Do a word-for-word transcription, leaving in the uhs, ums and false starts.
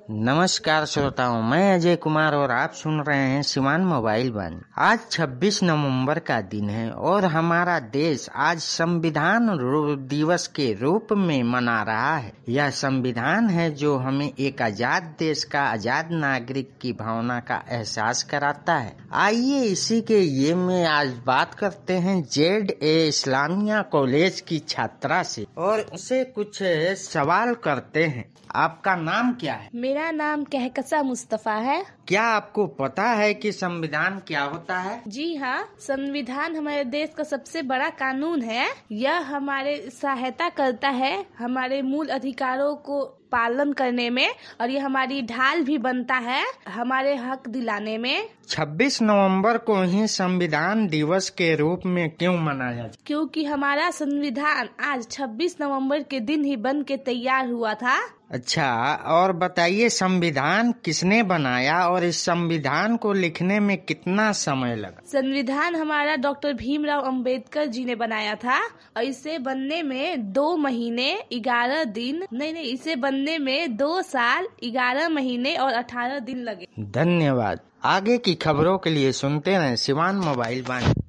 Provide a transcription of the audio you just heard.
नमस्कार श्रोताओं, मैं अजय कुमार और आप सुन रहे हैं सिवान मोबाइल वाणी। आज छब्बीस नवंबर का दिन है और हमारा देश आज संविधान दिवस के रूप में मना रहा है। यह संविधान है जो हमें एक आजाद देश का आजाद नागरिक की भावना का एहसास कराता है। आइए इसी के ये में आज बात करते हैं जेड ए इस्लामिया कॉलेज की छात्रा से और उसे कुछ सवाल करते हैं। आपका नाम क्या है? मेरा नाम कहकशा मुस्तफा है। क्या आपको पता है कि संविधान क्या होता है? जी हाँ, संविधान हमारे देश का सबसे बड़ा कानून है। यह हमारे सहायता करता है हमारे मूल अधिकारों को पालन करने में और ये हमारी ढाल भी बनता है हमारे हक दिलाने में। छब्बीस नवंबर को ही संविधान दिवस के रूप में क्यों मनाया जाता? क्योंकि हमारा संविधान आज छब्बीस नवंबर के दिन ही बन के तैयार हुआ था। अच्छा, और बताइए संविधान किसने बनाया और इस संविधान को लिखने में कितना समय लगा? संविधान हमारा डॉक्टर भीमराव अंबेडकर जी ने बनाया था और इसे बनने में दो महीने ग्यारह दिन नहीं नहीं इसे बनने में दो साल ग्यारह महीने और अठारह दिन लगे। धन्यवाद। आगे की खबरों के लिए सुनते रहें सिवान मोबाइल वाणी।